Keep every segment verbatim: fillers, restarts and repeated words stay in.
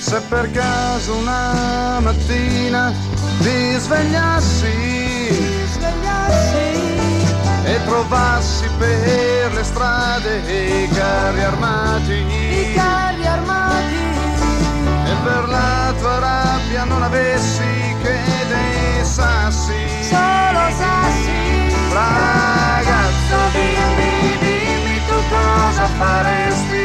Se per caso una mattina ti svegliassi, ti svegliassi e trovassi per le strade i carri armati, i carri armati, e per la tua rabbia non avessi che dei sassi, solo sassi. Ragazzo, dimmi, dimmi tu cosa faresti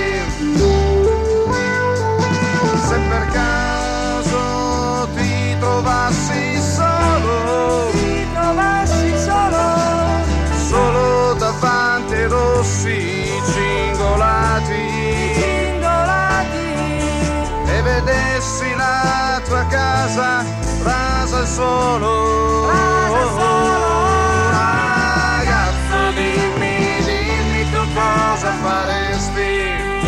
se per caso ti trovassi solo, ti trovassi solo, solo davanti ai rossi cingolati, cingolati, e vedessi la tua casa rasa al suolo, rasa al suolo. Ragazzo, dimmi, dimmi tu cosa faresti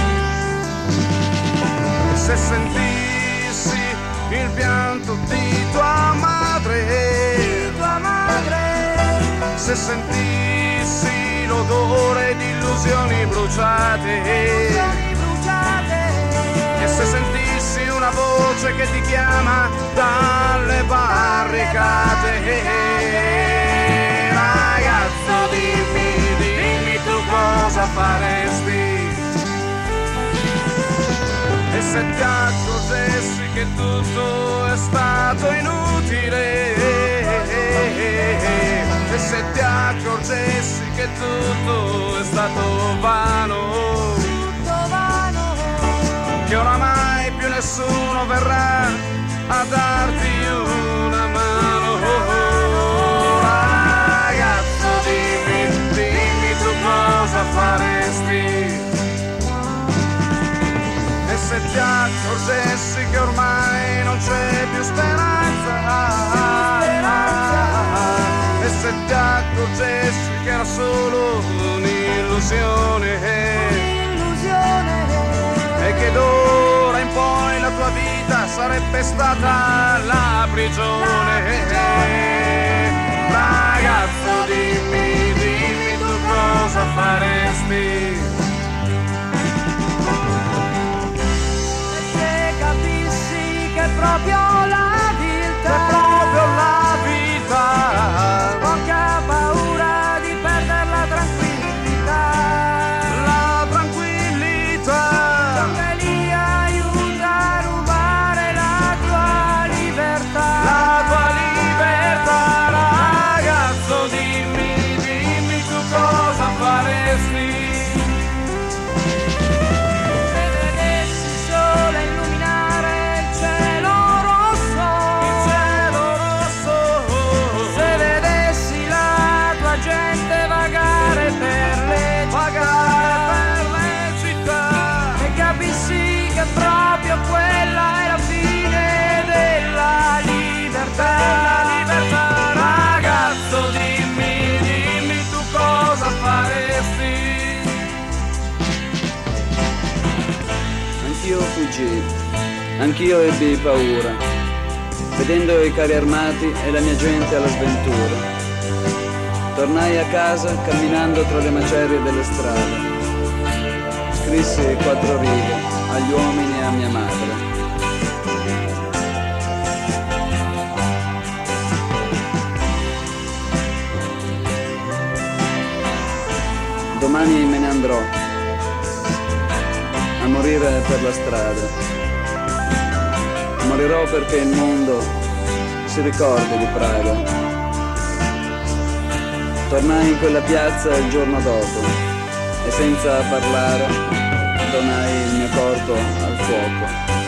se sentissi il pianto di tua madre, di tua madre, se sentissi l'odore di illusioni bruciate, illusioni bruciate, e se sentissi una voce che ti chiama dalle barricate. Ragazzo, dimmi, dimmi tu cosa faresti e se ti accorgessi che tutto è stato inutile, e se ti accorgessi che tutto è stato vano, tutto vano, che oramai più nessuno verrà a darti una mano. Ragazzo, dimmi, dimmi tu cosa faresti e se ti accorgessi che ormai non c'è più speranza, e se ti accorgessi che era solo un'illusione, un'illusione, e che d'ora in poi la tua vita sarebbe stata la prigione. Ragazzo, dimmi, dimmi tu cosa faresti che proprio la vita, è proprio la vita, poca paura di perdere la tranquillità, la tranquillità, sempre lì aiuta a rubare la tua libertà, la tua libertà. Ragazzo, dimmi, dimmi tu cosa faresti se vedessi il sole illuminare proprio quella è la fine della libertà, della libertà. Ragazzo, dimmi, dimmi tu cosa faresti. Anch'io fuggii, anch'io ebbi paura, vedendo i carri armati e la mia gente alla sventura. Tornai a casa camminando tra le macerie delle strade. Scrissi quattro righe agli uomini e a mia madre. Domani me ne andrò a morire per la strada. Morirò perché il mondo si ricordi di Praga. Tornai in quella piazza il giorno dopo e senza parlare donai il mio corpo al fuoco.